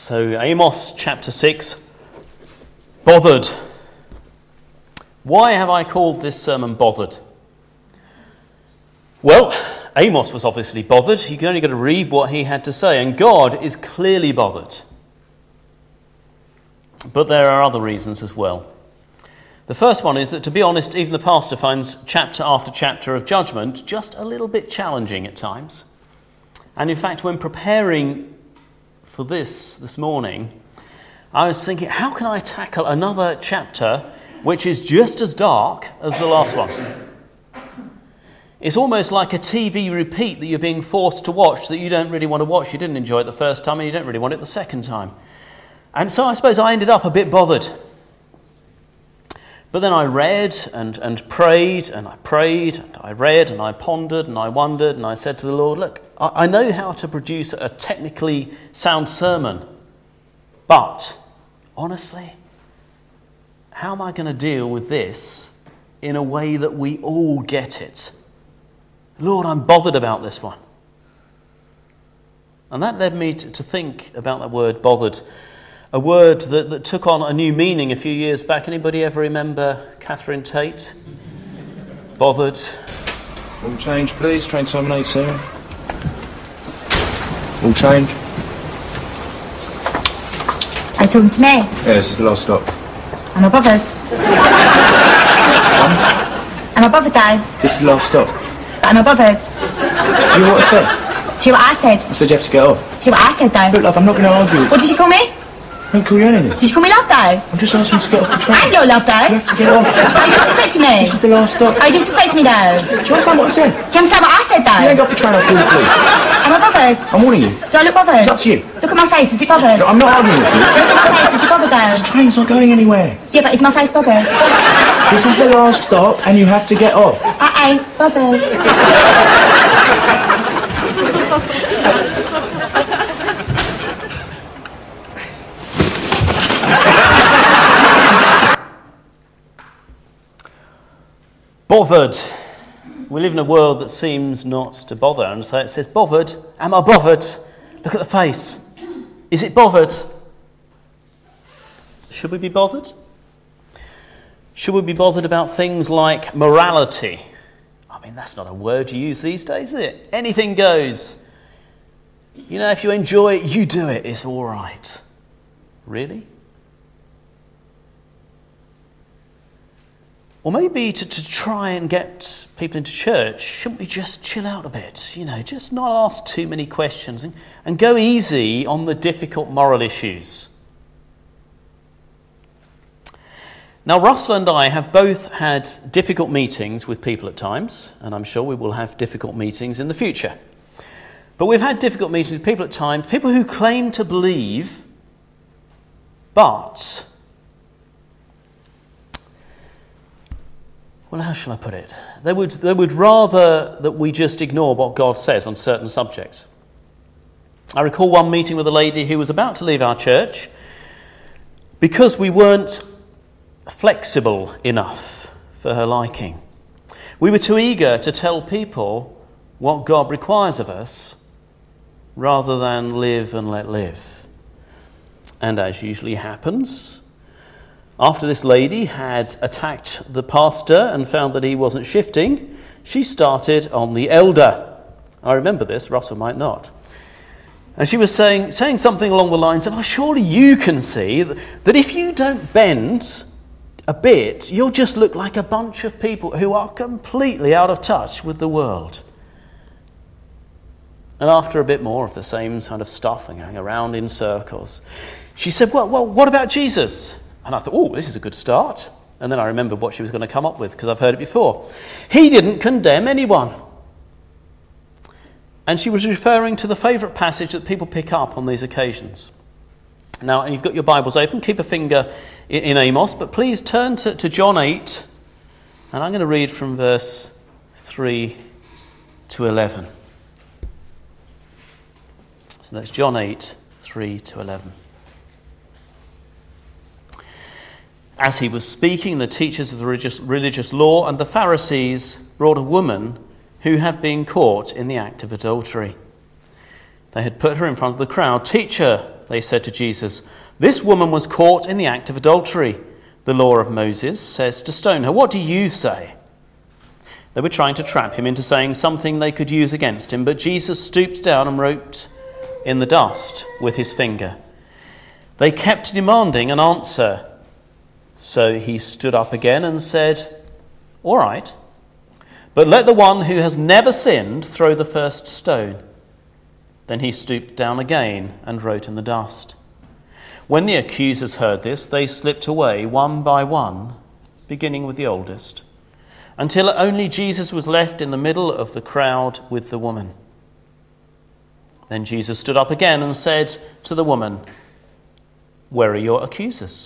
So Amos chapter 6, bothered. Why have I called this sermon bothered? Well, Amos was obviously bothered. You can only got to read what he had to say, and God is clearly bothered. But there are other reasons as well. The first one is that, to be honest, even the pastor finds chapter after chapter of judgment just a little bit challenging at times. And in fact, when preparing for this morning, I was thinking, how can I tackle another chapter which is just as dark as the last one? It's almost like a TV repeat that you're being forced to watch that you don't really want to watch. You didn't enjoy it the first time and you don't really want it the second time. And so I suppose I ended up a bit bothered. But then I read and prayed, and I prayed, and I read, and I pondered, and I wondered, and I said to the Lord, look, I know how to produce a technically sound sermon, but honestly, how am I going to deal with this in a way that we all get it? Lord, I'm bothered about this one. And that led me to think about that word, bothered. A word that took on a new meaning a few years back. Anybody ever remember Catherine Tate? Bothered. All change, please. Train terminate soon. All change. Are you talking to me? Yeah, this is the last stop. Am I bothered? Am I bothered, Dave? This is the last stop. But am I bothered? Do you know what I said? Do you know what I said? I said you have to get off. Do you know what I said, though? Look, love, I'm not going to argue. What did you call me? I didn't call you anything. Did you call me love, though? I'm just asking you to get off the train. I ain't your love, though. You have to get off. Are you disrespecting me? This is the last stop. Are you disrespecting me, though? Do you understand what I said? Do you understand what I said, though? You ain't got off the train, I'll call the police. Am I bothered? I'm warning you. Do I look bothered? It's up to you. Look at my face, is it bothered? I'm not arguing with you. Look at my face, is it bothered, though? This train's not going anywhere. Yeah, but is my face bothered? This is the last stop and you have to get off. I ain't bothered. Bothered. We live in a world that seems not to bother, and so it says, bothered? Am I bothered? Look at the face. Is it bothered? Should we be bothered? Should we be bothered about things like morality? I mean, that's not a word you use these days, is it? Anything goes. You know, if you enjoy it, you do it. It's all right. Really? Or maybe to try and get people into church, shouldn't we just chill out a bit? You know, just not ask too many questions and go easy on the difficult moral issues. Now, Russell and I have both had difficult meetings with people at times, and I'm sure we will have difficult meetings in the future. But we've had difficult meetings with people at times, people who claim to believe, but... well, how shall I put it? They would rather that we just ignore what God says on certain subjects. I recall one meeting with a lady who was about to leave our church because we weren't flexible enough for her liking. We were too eager to tell people what God requires of us rather than live and let live. And as usually happens, after this lady had attacked the pastor and found that he wasn't shifting, she started on the elder. I remember this, Russell might not. And she was saying something along the lines of, surely you can see that if you don't bend a bit, you'll just look like a bunch of people who are completely out of touch with the world. And after a bit more of the same kind of stuff and going around in circles, she said, well, what about Jesus? And I thought, this is a good start. And then I remembered what she was going to come up with, because I've heard it before. He didn't condemn anyone. And she was referring to the favourite passage that people pick up on these occasions. Now, you've got your Bibles open, keep a finger in Amos, but please turn to John 8, and I'm going to read from verse 3 to 11. So that's John 8, 3 to 11. As he was speaking, the teachers of the religious law and the Pharisees brought a woman who had been caught in the act of adultery. They had put her in front of the crowd. "Teacher," they said to Jesus, "This woman was caught in the act of adultery. The law of Moses says to stone her. What do you say?" They were trying to trap him into saying something they could use against him, but Jesus stooped down and wrote in the dust with his finger. They kept demanding an answer. So he stood up again and said, "All right, but let the one who has never sinned throw the first stone." Then he stooped down again and wrote in the dust. When the accusers heard this, they slipped away one by one, beginning with the oldest, until only Jesus was left in the middle of the crowd with the woman. Then Jesus stood up again and said to the woman, "Where are your accusers?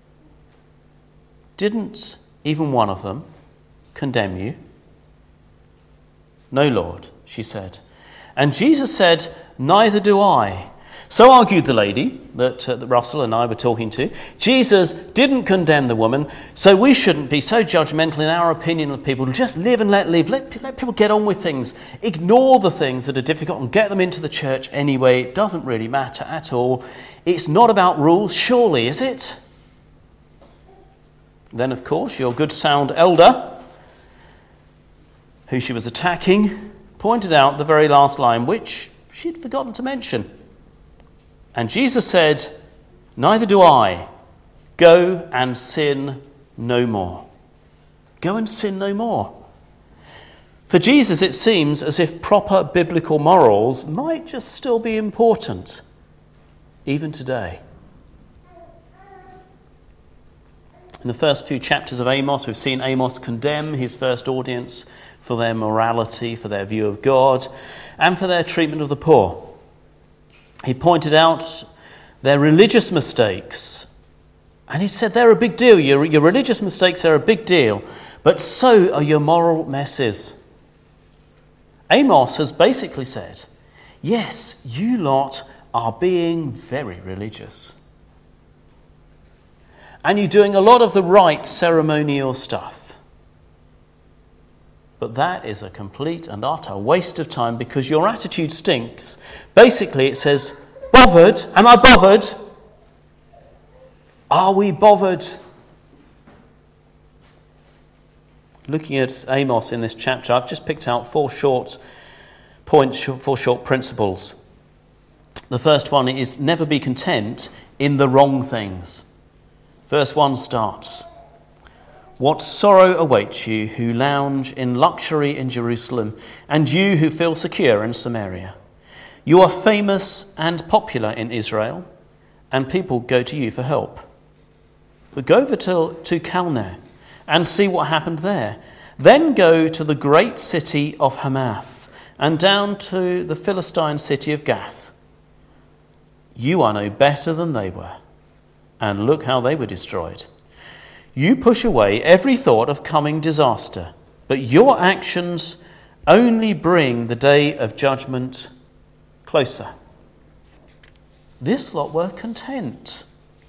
Didn't even one of them condemn you?" "No, Lord," she said. And Jesus said, "Neither do I." So argued the lady that Russell and I were talking to. Jesus didn't condemn the woman, so we shouldn't be so judgmental in our opinion of people. Just live and let live. Let people get on with things. Ignore the things that are difficult and get them into the church anyway. It doesn't really matter at all. It's not about rules, surely, is it? Then, of course, your good sound elder, who she was attacking, pointed out the very last line, which she'd forgotten to mention. And Jesus said, "Neither do I. Go and sin no more." Go and sin no more. For Jesus, it seems as if proper biblical morals might just still be important, even today. In the first few chapters of Amos, we've seen Amos condemn his first audience for their morality, for their view of God, and for their treatment of the poor. He pointed out their religious mistakes, and he said they're a big deal. Your religious mistakes are a big deal, but so are your moral messes. Amos has basically said, yes, you lot are being very religious. And you're doing a lot of the right ceremonial stuff. But that is a complete and utter waste of time because your attitude stinks. Basically, it says, bothered? Am I bothered? Are we bothered? Looking at Amos in this chapter, I've just picked out 4 short points, 4 short principles. The first one is never be content in the wrong things. Verse 1 starts, "What sorrow awaits you who lounge in luxury in Jerusalem, and you who feel secure in Samaria. You are famous and popular in Israel, and people go to you for help. But go over to Calneh and see what happened there. Then go to the great city of Hamath, and down to the Philistine city of Gath. You are no better than they were, and look how they were destroyed. You push away every thought of coming disaster, but your actions only bring the day of judgment closer." This lot were content.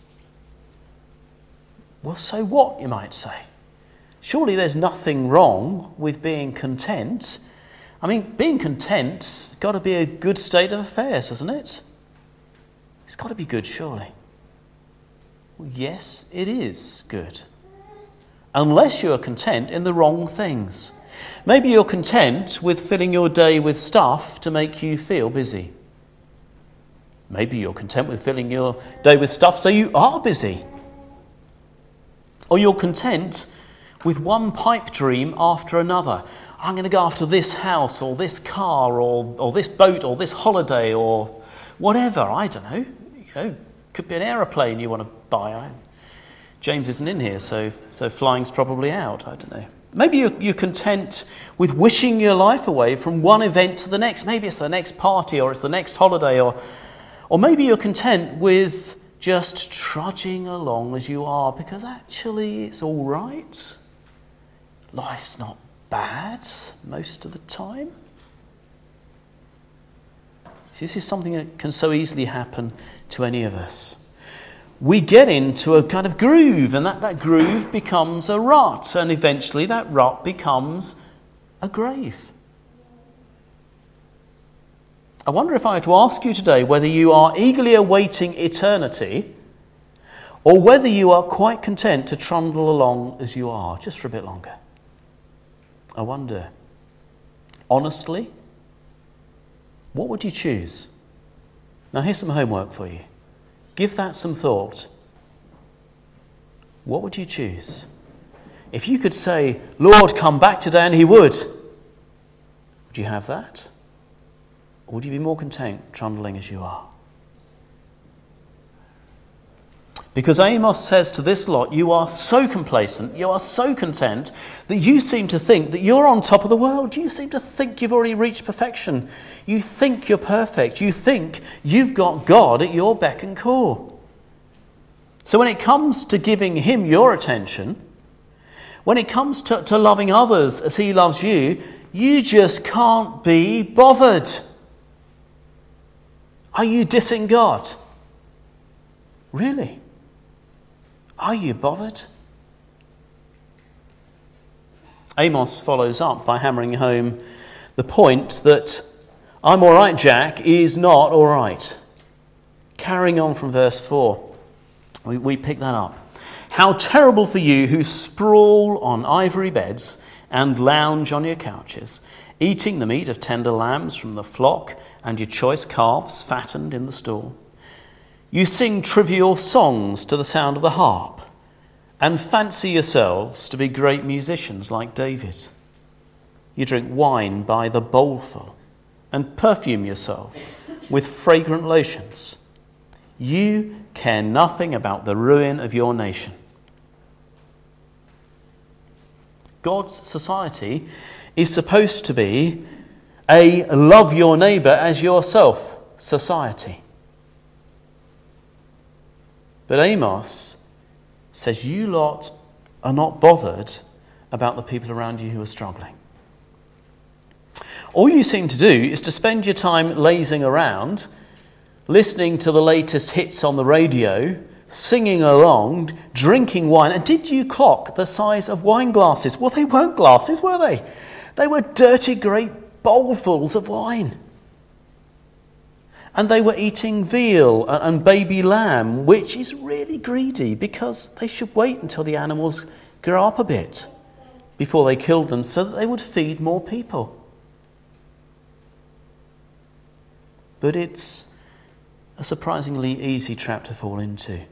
Well, so what, you might say? Surely there's nothing wrong with being content. I mean, being content's got to be a good state of affairs, hasn't it? It's got to be good, surely. Well, yes, it is good. Unless you are content in the wrong things. Maybe you're content with filling your day with stuff to make you feel busy. Maybe you're content with filling your day with stuff so you are busy. Or you're content with one pipe dream after another. I'm going to go after this house or this car or this boat or this holiday or whatever. I don't know. Could be an aeroplane you want to buy. James isn't in here, so flying's probably out. I don't know. Maybe you're content with wishing your life away from one event to the next. Maybe it's the next party or it's the next holiday or maybe you're content with just trudging along as you are because actually it's all right. Life's not bad most of the time. This is something that can so easily happen to any of us. We get into a kind of groove, and that groove becomes a rut, and eventually that rut becomes a grave. I wonder if I were to ask you today whether you are eagerly awaiting eternity or whether you are quite content to trundle along as you are, just for a bit longer. I wonder, honestly, what would you choose? Now here's some homework for you. Give that some thought. What would you choose? If you could say, Lord, come back today, and he would you have that? Or would you be more content trundling as you are? Because Amos says to this lot, you are so complacent, you are so content, that you seem to think that you're on top of the world. You seem to think you've already reached perfection. You think you're perfect. You think you've got God at your beck and call. So when it comes to giving him your attention, when it comes to loving others as he loves you, you just can't be bothered. Are you dissing God? Really? Are you bothered? Amos follows up by hammering home the point that I'm all right, Jack, is not all right. Carrying on from verse 4, we pick that up. How terrible for you who sprawl on ivory beds and lounge on your couches, eating the meat of tender lambs from the flock and your choice calves fattened in the stall. You sing trivial songs to the sound of the harp and fancy yourselves to be great musicians like David. You drink wine by the bowlful and perfume yourself with fragrant lotions. You care nothing about the ruin of your nation. God's society is supposed to be a love your neighbour as yourself society. But Amos says you lot are not bothered about the people around you who are struggling. All you seem to do is to spend your time lazing around, listening to the latest hits on the radio, singing along, drinking wine. And did you clock the size of wine glasses? Well, they weren't glasses, were they? They were dirty, great bowlfuls of wine. And they were eating veal and baby lamb, which is really greedy because they should wait until the animals grow up a bit before they killed them so that they would feed more people. But it's a surprisingly easy trap to fall into.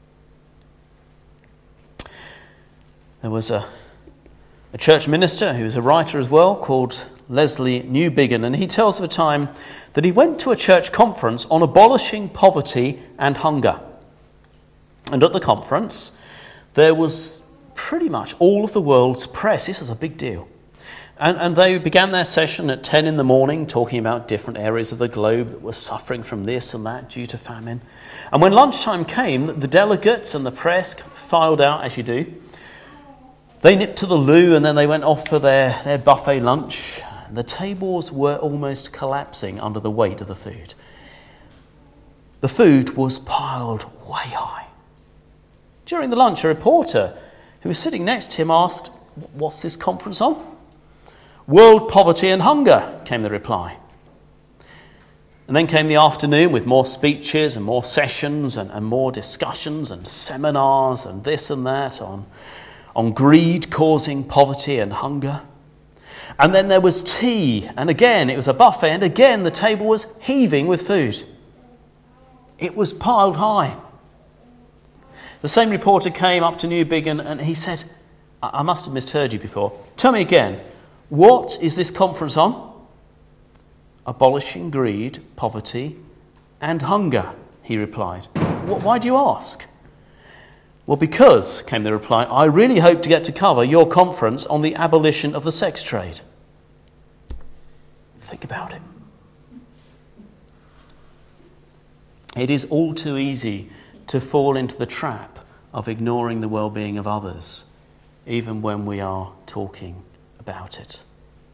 There was a church minister who was a writer as well called Leslie Newbigin, and he tells of a time that he went to a church conference on abolishing poverty and hunger. And at the conference, there was pretty much all of the world's press. This was a big deal. And they began their session at 10 in the morning talking about different areas of the globe that were suffering from this and that due to famine. And when lunchtime came, the delegates and the press filed out, as you do. They nipped to the loo and then they went off for their buffet lunch. The tables were almost collapsing under the weight of the food. The food was piled way high. During the lunch, a reporter who was sitting next to him asked, "What's this conference on?" "World poverty and hunger," came the reply. And then came the afternoon with more speeches and more sessions and more discussions and seminars and this and that on greed causing poverty and hunger. And then there was tea, and again it was a buffet, and again the table was heaving with food. It was piled high. The same reporter came up to Newbigin and he said, I must have misheard you before. Tell me again, what is this conference on?" "Abolishing greed, poverty, and hunger," he replied. "Why do you ask?" "Well, because," came the reply, "I really hope to get to cover your conference on the abolition of the sex trade." Think about it. It is all too easy to fall into the trap of ignoring the well-being of others, even when we are talking about it.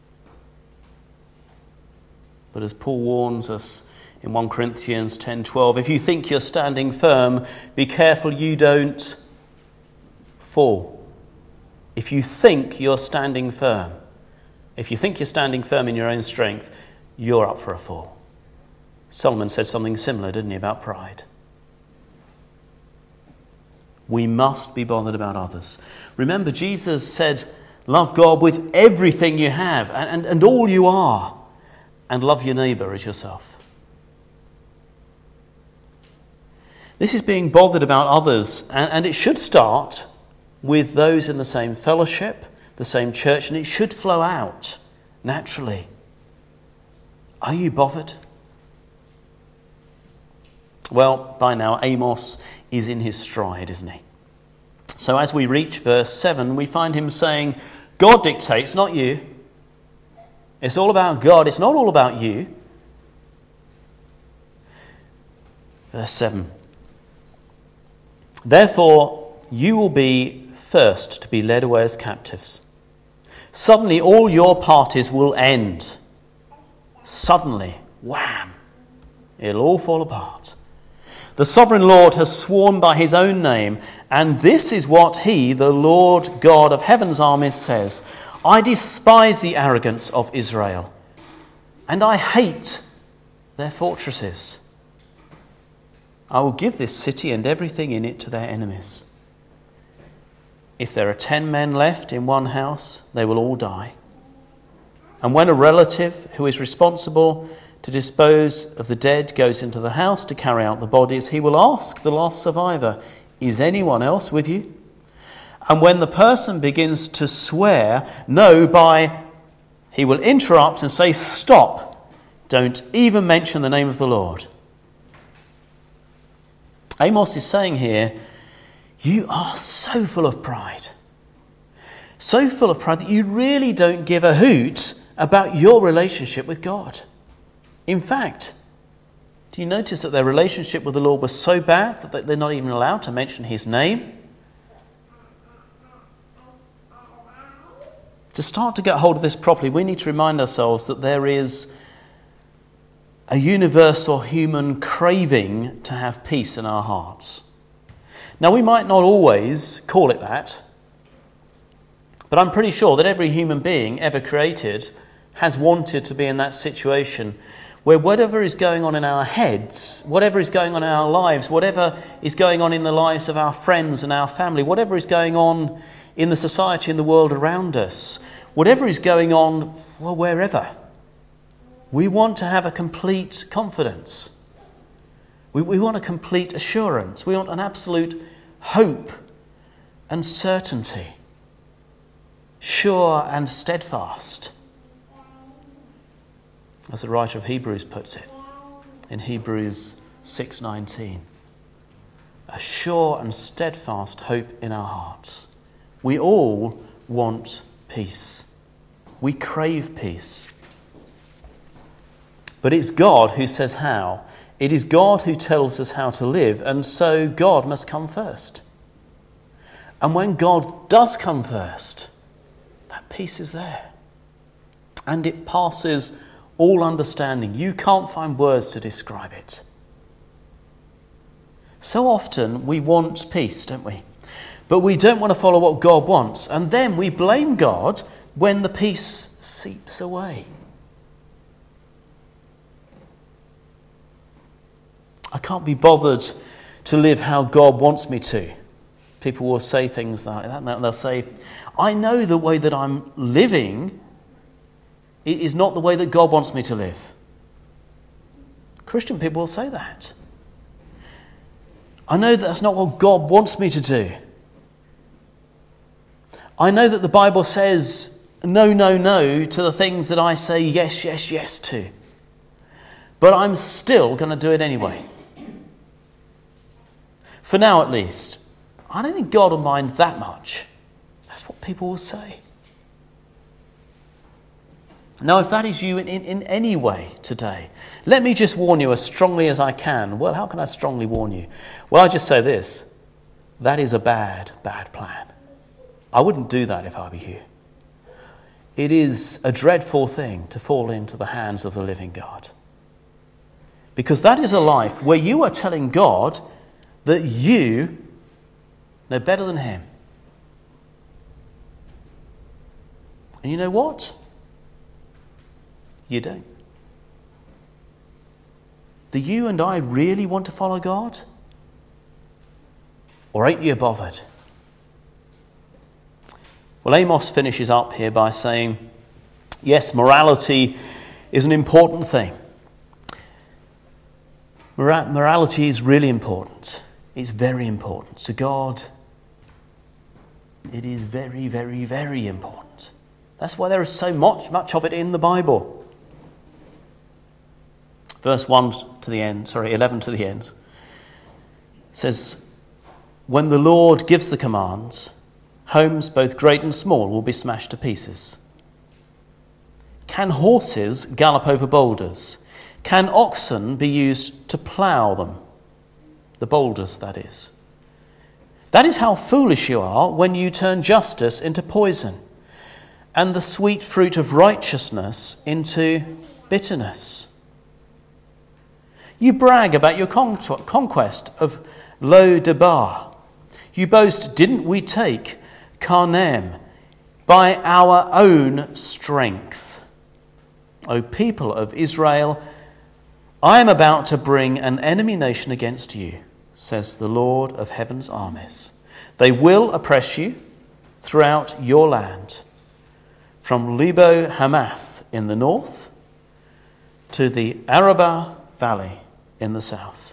But as Paul warns us in 1 Corinthians 10:12, if you think you're standing firm, be careful you don't fall. If you think you're standing firm, if you think you're standing firm in your own strength, you're up for a fall. Solomon said something similar, didn't he, about pride? We must be bothered about others. Remember, Jesus said, love God with everything you have and all you are, and love your neighbour as yourself. This is being bothered about others, and it should start with those in the same fellowship, the same church, and it should flow out naturally. Are you bothered? Well, by now, Amos is in his stride, isn't he? So as we reach verse 7, we find him saying, God dictates, not you. It's all about God. It's not all about you. Verse 7. Therefore, you will be first to be led away as captives. Suddenly, all your parties will end. Suddenly, wham, it'll all fall apart. The sovereign Lord has sworn by his own name, and this is what he, the Lord God of heaven's armies, says. I despise the arrogance of Israel, and I hate their fortresses. I will give this city and everything in it to their enemies. If there are 10 men left in one house, they will all die. And when a relative who is responsible to dispose of the dead goes into the house to carry out the bodies, he will ask the last survivor, is anyone else with you? And when the person begins to swear, he will interrupt and say, stop, don't even mention the name of the Lord. Amos is saying here, you are so full of pride. So full of pride that you really don't give a hoot about your relationship with God. In fact, do you notice that their relationship with the Lord was so bad that they're not even allowed to mention his name? To start to get hold of this properly, we need to remind ourselves that there is a universal human craving to have peace in our hearts. Now, we might not always call it that, but I'm pretty sure that every human being ever created has wanted to be in that situation where whatever is going on in our heads, whatever is going on in our lives, whatever is going on in the lives of our friends and our family, whatever is going on in the society and the world around us, whatever is going on, well, wherever, we want to have a complete confidence. We want a complete assurance. We want an absolute hope and certainty, sure and steadfast. As the writer of Hebrews puts it in Hebrews 6:19, a sure and steadfast hope in our hearts. We all want peace. We crave peace. But it's God who says how. It is God who tells us how to live, and so God must come first. And when God does come first, that peace is there. And it passes all understanding. You can't find words to describe it. So often we want peace, don't we? But we don't want to follow what God wants. And then we blame God when the peace seeps away. I can't be bothered to live how God wants me to. People will say things like that. They'll say, I know the way that I'm living is not the way that God wants me to live. Christian people will say that. I know that that's not what God wants me to do. I know that the Bible says no, no, no to the things that I say yes, yes, yes to. But I'm still going to do it anyway. For now at least. I don't think God will mind that much. That's what people will say. Now, if that is you in any way today, let me just warn you as strongly as I can. Well, how can I strongly warn you? Well, I just say this. That is a bad, bad plan. I wouldn't do that if I were you. It is a dreadful thing to fall into the hands of the living God. Because that is a life where you are telling God that you know better than him. And you know what? You don't. do you and I really want to follow God? Or ain't you bothered? Well, Amos finishes up here by saying, yes, morality is an important thing. Morality is really important. It's very important. To God, it is very, very, very important. That's why there is so much of it in the Bible. Verse 11 to the end says, when the Lord gives the commands, homes both great and small will be smashed to pieces. Can horses gallop over boulders? Can oxen be used to plough them? The boulders, that is. That is how foolish you are when you turn justice into poison and the sweet fruit of righteousness into bitterness. You brag about your conquest of Lo Debar. You boast, didn't we take Carnaim by our own strength? O people of Israel, I am about to bring an enemy nation against you, says the Lord of heaven's armies. They will oppress you throughout your land, from Lebo Hamath in the north to the Arabah Valley in the south.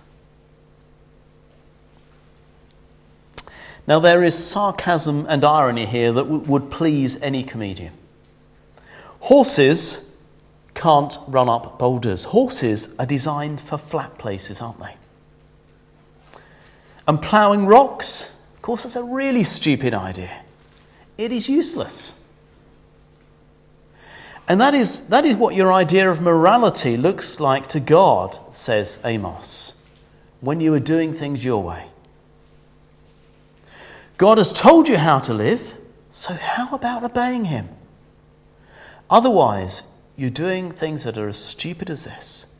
Now there is sarcasm and irony here that would please any comedian. Horses can't run up boulders. Horses are designed for flat places, aren't they? And ploughing rocks, of course, that's a really stupid idea. It is useless. And that is what your idea of morality looks like to God, says Amos, when you are doing things your way. God has told you how to live, so how about obeying him? Otherwise, you're doing things that are as stupid as this.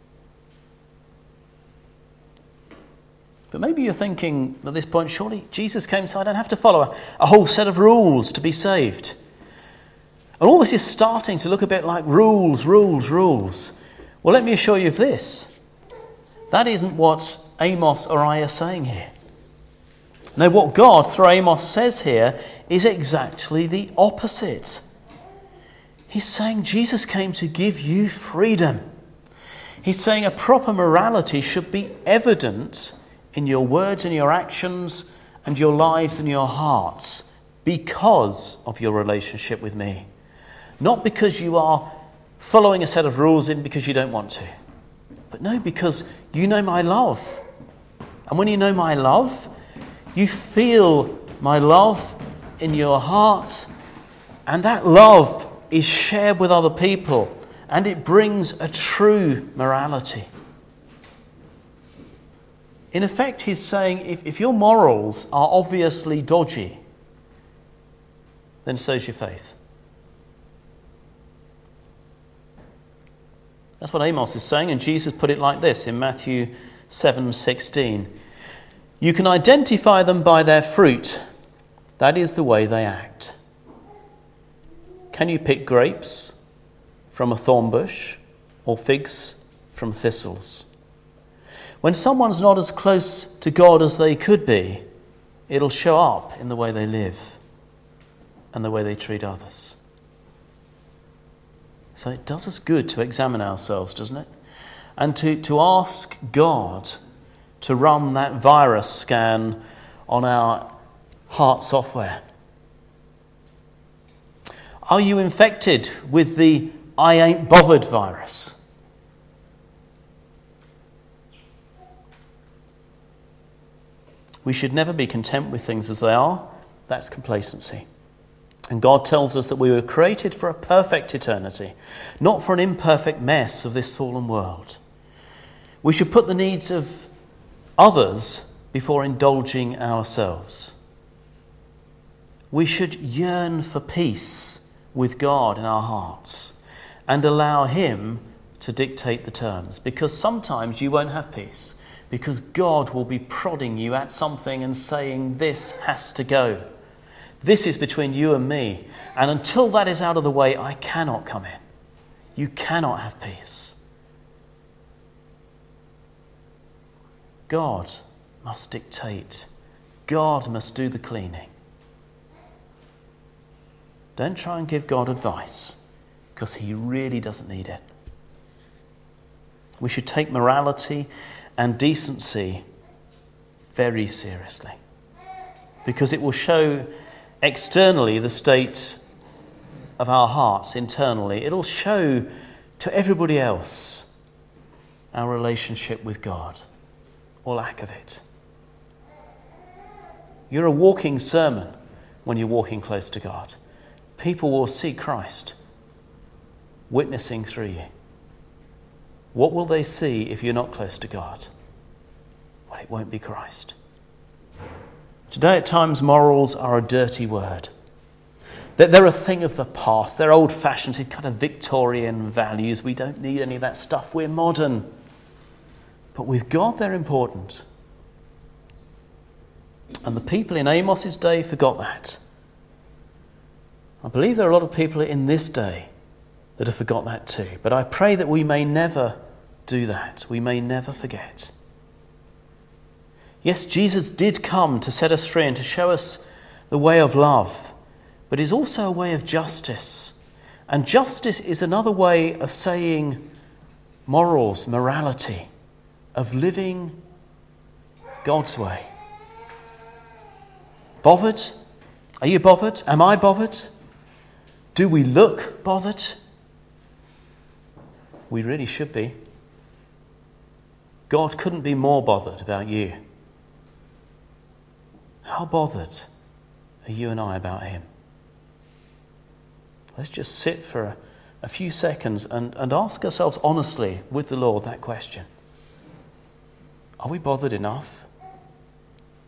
But maybe you're thinking at this point, surely Jesus came so I don't have to follow a whole set of rules to be saved. And all this is starting to look a bit like rules. Well, let me assure you of this. That isn't what Amos or I are saying here. No, what God through Amos says here is exactly the opposite. He's saying Jesus came to give you freedom. He's saying a proper morality should be evident in your words and your actions and your lives and your hearts because of your relationship with me. Not because you are following a set of rules in because you don't want to. But no, because you know my love. And when you know my love, you feel my love in your heart. And that love is shared with other people, and it brings a true morality. In effect, he's saying, if your morals are obviously dodgy, then so's your faith. That's what Amos is saying, and Jesus put it like this in Matthew 7:16. You can identify them by their fruit. That is the way they act. Can you pick grapes from a thorn bush or figs from thistles? When someone's not as close to God as they could be, it'll show up in the way they live and the way they treat others. So it does us good to examine ourselves, doesn't it? And to ask God to run that virus scan on our heart software. Are you infected with the I ain't bothered virus? We should never be content with things as they are. That's complacency. And God tells us that we were created for a perfect eternity, not for an imperfect mess of this fallen world. We should put the needs of others before indulging ourselves. We should yearn for peace with God in our hearts and allow him to dictate the terms, because sometimes you won't have peace because God will be prodding you at something and saying, this has to go. This is between you and me, and until that is out of the way, I cannot come in. You cannot have peace. God must dictate. God must do the cleaning. Don't try and give God advice, because he really doesn't need it. We should take morality and decency very seriously, because it will show externally the state of our hearts internally. It'll show to everybody else our relationship with God, or lack of it. You're a walking sermon when you're walking close to God. People will see Christ witnessing through you. What will they see if you're not close to God? Well, it won't be Christ. Today at times morals are a dirty word. They're a thing of the past. They're old-fashioned, kind of Victorian values. We don't need any of that stuff. We're modern. But with God, they're important. And the people in Amos's day forgot that. I believe there are a lot of people in this day that have forgot that too. But I pray that we may never do that. We may never forget. Yes, Jesus did come to set us free and to show us the way of love, but it's also a way of justice. And justice is another way of saying morals, morality, of living God's way. Bothered? Are you bothered? Am I bothered? Do we look bothered? We really should be. God couldn't be more bothered about you. How bothered are you and I about him? Let's just sit for a few seconds and ask ourselves honestly with the Lord that question. Are we bothered enough?